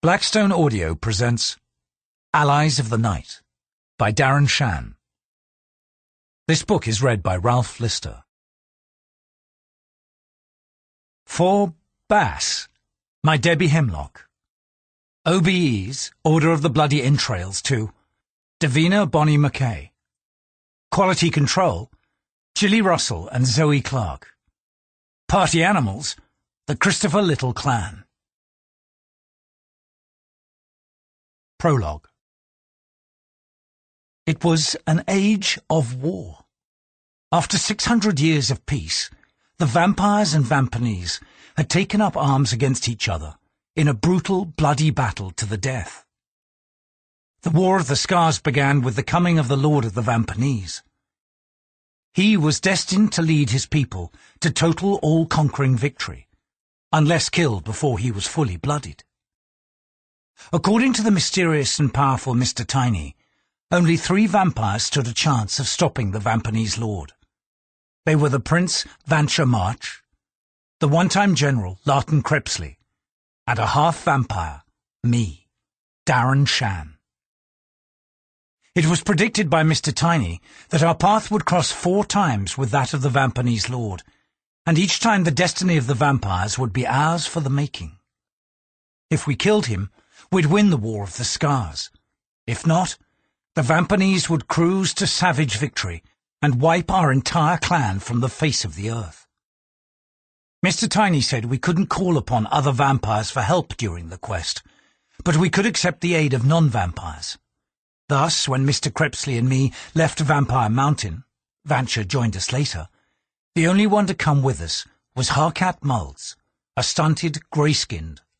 Blackstone Audio presents Allies of the Night by Darren Shan. This book is read by Ralph Lister. For Bass, My Debbie Hemlock. OBEs, Order of the Bloody Entrails to Davina Bonnie McKay. Quality Control, Gilly Russell and Zoe Clark. Party Animals, the Christopher Little Clan. Prologue. It was an age of war. After 600 years of peace, the vampires and vampaneze had taken up arms against each other in a brutal, bloody battle to the death. The War of the Scars began with the coming of the Lord of the Vampaneze. He was destined to lead his people to total all-conquering victory, unless killed before he was fully blooded. According to the mysterious and powerful Mr. Tiny, only 3 vampires stood a chance of stopping the Vampaneze Lord. They were the Prince Vansha March, the one-time General Larton Crepsley, and a half-vampire, me, Darren Shan. It was predicted by Mr. Tiny that our path would cross 4 times with that of the Vampaneze Lord, and each time the destiny of the vampires would be ours for the making. If we killed him, we'd win the War of the Scars. If not, the Vampaneze would cruise to savage victory and wipe our entire clan from the face of the earth. Mr. Tiny said we couldn't call upon other vampires for help during the quest, but we could accept the aid of non-vampires. Thus, when Mr. Crepsley and me left Vampire Mountain, Vansha joined us later, the only one to come with us was Harkat Mulls, a stunted, grey-skinned,